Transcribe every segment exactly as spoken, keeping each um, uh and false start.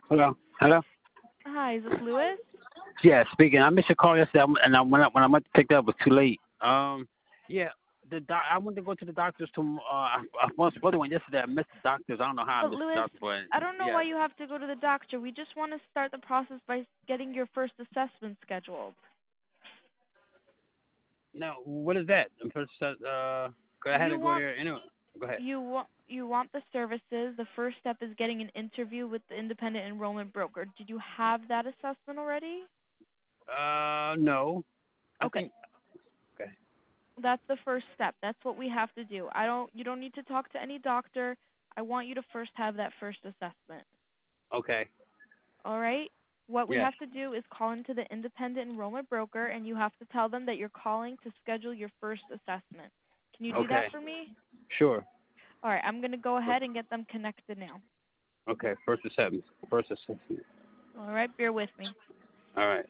Hello. Hello. Hi, is this Lewis? Yeah, speaking. I missed your call yesterday, I'm- and I, when I when I went to pick it up, it was too late. Um, yeah, the doc, I went to go to the doctors to. Uh, I, I was supposed to went yesterday. I missed the doctors. I don't know how I But missed the Lewis, doctor, but I don't know yeah. why you have to go to the doctor. We just want to start the process by getting your first assessment scheduled. Now, what is that? I'm first, uh, 'cause I had You to go want there anyway. Go ahead. you want you want the services. The first step is getting an interview with the independent enrollment broker. Did you have that assessment already? Uh, no. I Okay, think. Okay. that's the first step. That's what we have to do. I don't you don't need to talk to any doctor. I want you to first have that first assessment. Okay. All right? What we Yes. have to do is call into the independent enrollment broker and you have to tell them that you're calling to schedule your first assessment. Can you do that Okay. for me? Sure. All right, I'm going to go ahead and get them connected now. Okay. First assessment. First assessment. All right, bear with me. All right.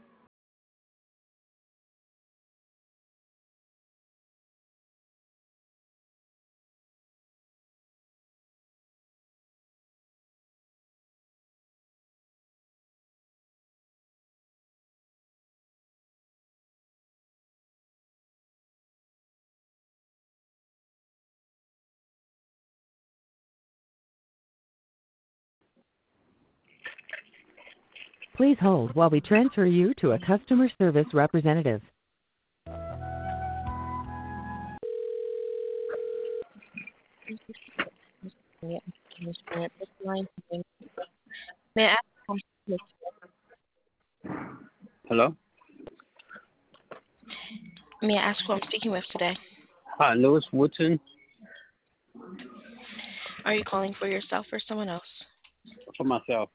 Please hold while we transfer you to a customer service representative. Yeah, at this line. May I ask, Hello. may I ask who I'm speaking with today? Hi, Lewis Woodson. Are you calling for yourself or someone else? For myself.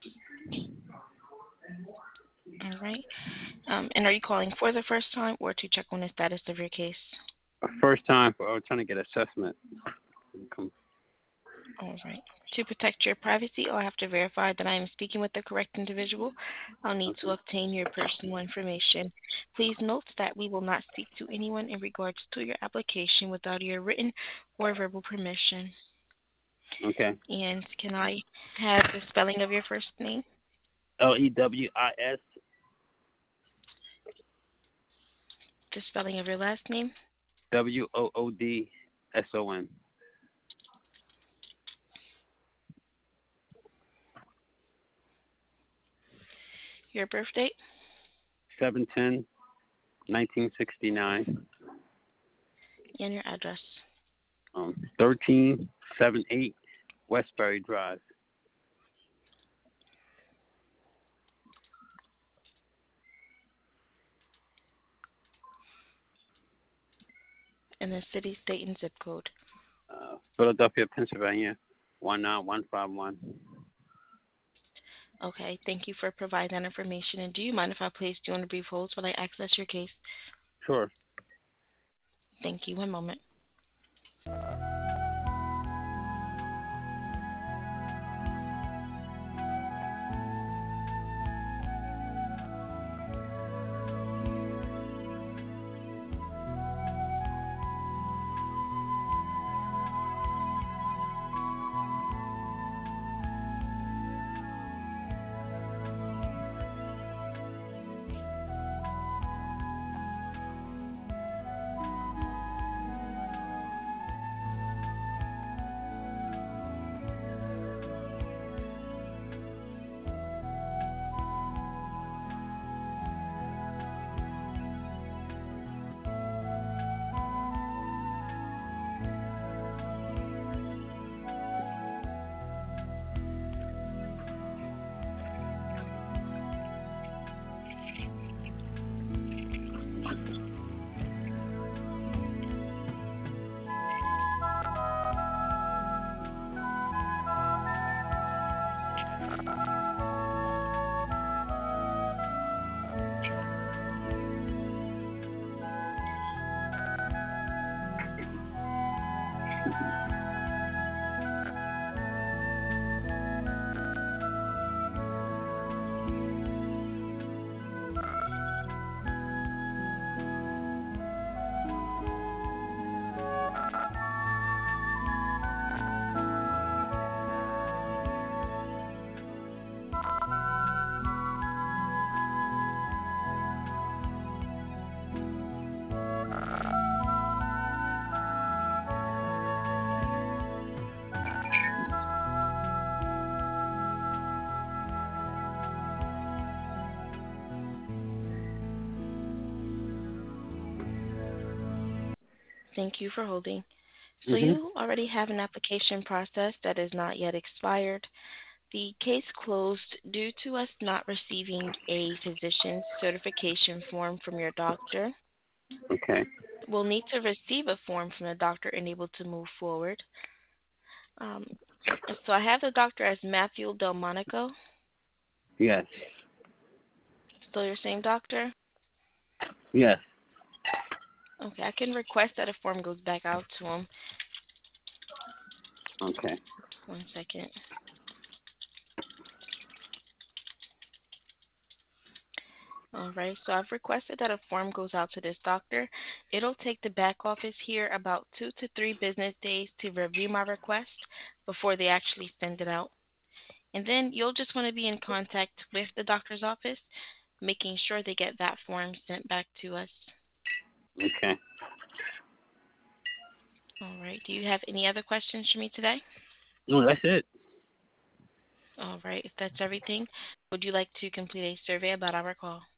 All right. Um, and are you calling for the first time or to check on the status of your case? First time for I was trying to get assessment. Come. All right. To protect your privacy, I'll have to verify that I am speaking with the correct individual. I'll need to obtain your personal information. Please note that we will not speak to anyone in regards to your application without your written or verbal permission. Okay. And can I have the spelling of your first name? L E W I S. The spelling of your last name? W O O D S O N. Your birth date? seven ten nineteen sixty-nine. And your address? Um, thirteen seventy-eight Westbury Drive. And the city, state, and zip code? Uh, Philadelphia, Pennsylvania, one nine one five one. Okay, thank you for providing that information. And do you mind if I place you on a brief hold while I access your case? Sure. Thank you. One moment. Thank you for holding. So Mm-hmm. you already have an application process that is not yet expired. The case closed due to us not receiving a physician's certification form from your doctor. Okay. We'll need to receive a form from the doctor and able to move forward. Um, so I have the doctor as Matthew Delmonico. Yes. Still your same doctor? Yes. Okay, I can request that a form goes back out to him. Okay. One second. All right, so I've requested that a form goes out to this doctor. It'll take the back office here about two to three business days to review my request before they actually send it out. And then you'll just want to be in contact with the doctor's office, making sure they get that form sent back to us. Okay. All right, do you have any other questions for me today? No, that's it. All right, if that's everything, would you like to complete a survey about our call?